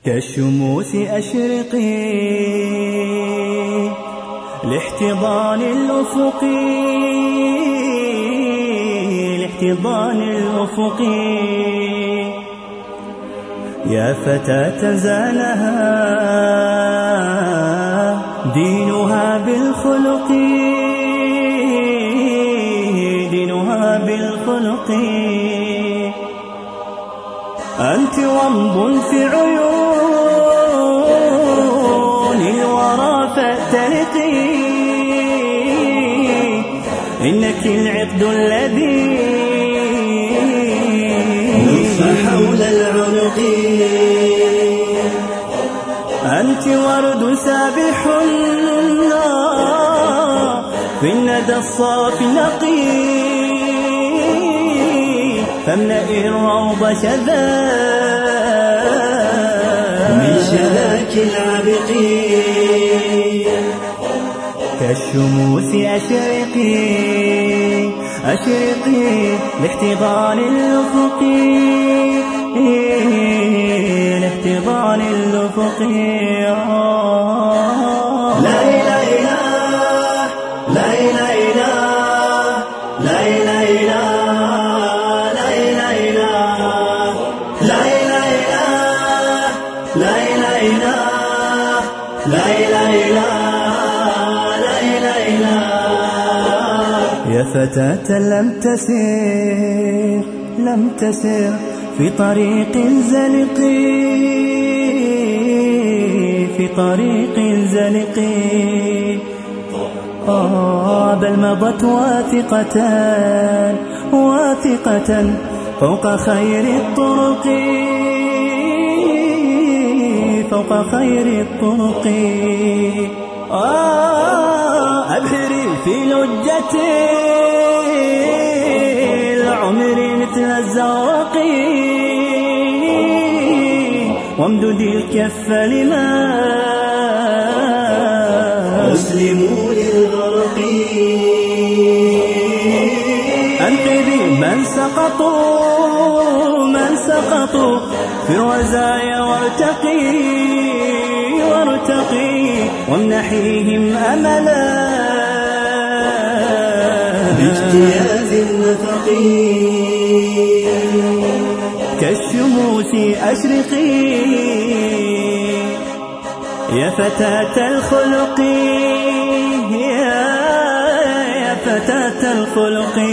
كالشموس أشرقي لاحتضان الأفق، لاحتضان الأفق. يا فتاة زانها دينها بالخلق، دينها بالخلق. أنت ومض في عيون الورى فاتلقي، إنك العقد الذي لف حول العنق. أنت ورد سابح في الندى الصافي النقي، فاملئ الروض شذا من شذاك العبق. كالشموس أشرقي، أشرقي لاحتضان الأفق، لاحتضان الأفق. لا إله إلا لا إله إلا لا إله إلا لا إله إلا لا إله إلا لا إله إلا لا إله إلا لا إله إلا. يا فتاة لم تسير، لم تسر في طريق زلق، في طريق زلق. بل مضت واثقة، واثقة فوق خير الطرق، فوق خير الطرق. أبحري في لجة العمر مثل الزوق، وامددي الكف لما أسلموا للغرق. أنقذي من سقطوا، من سقطوا في الرزايا وارتقي، وارتقي وامنحيهم أملا باجتياز النفق. كالشموس أشرقي يا فتاة الخلق، يا فتاة الخلق.